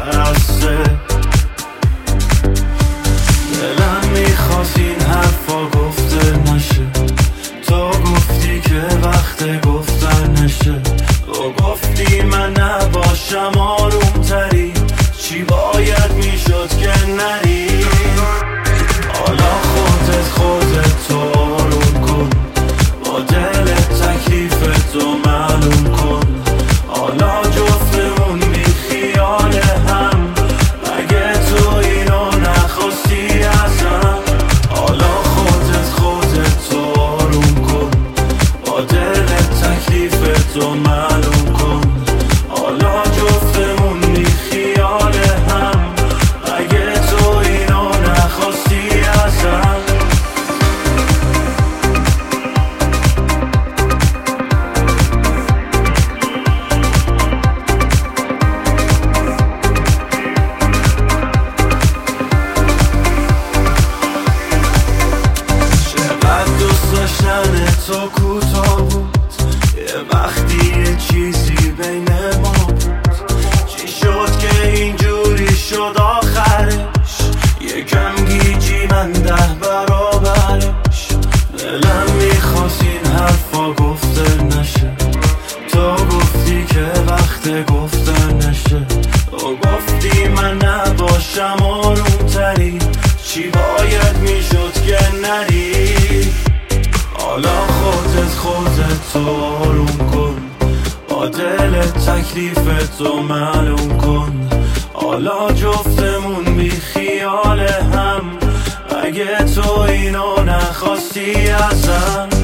پرسته. دلم میخواست این حرفا گفته نشه، تو گفتی که وقت گفتنشه. تو گفتی من نباشم آروم تری، چی باید میشد که نری. حالا خودت تو آروم کن، با دل تکلیف تو معلوم کن. حالا جفتمون بی خیال هم، مگه تو اینو نخواستی ازم. حالا خودت تو آروم کن، با دل تکلیف تو معلوم کن. حالا جفتمون بی خیال هم، مگه تو اینو نخواستی ازم. چقدر دوست داشتن تو کوتاه بود، یه وقتی یه چیزی بین ما بود. چی شد که اینجوری شد آخرش، یکم گیجی من 10 برابرش. دلم میخواست این حرفا گفته نشه، تو گفتی که وقت گفتنشه. تو گفتی من نباشم آروم تری، چی باید میشد که نری. حالا خودت تو آروم کن، با دل تکلیف تو معلوم کن. حالا جفتمون بی خیال هم، مگه تو اینو نخواستی ازم.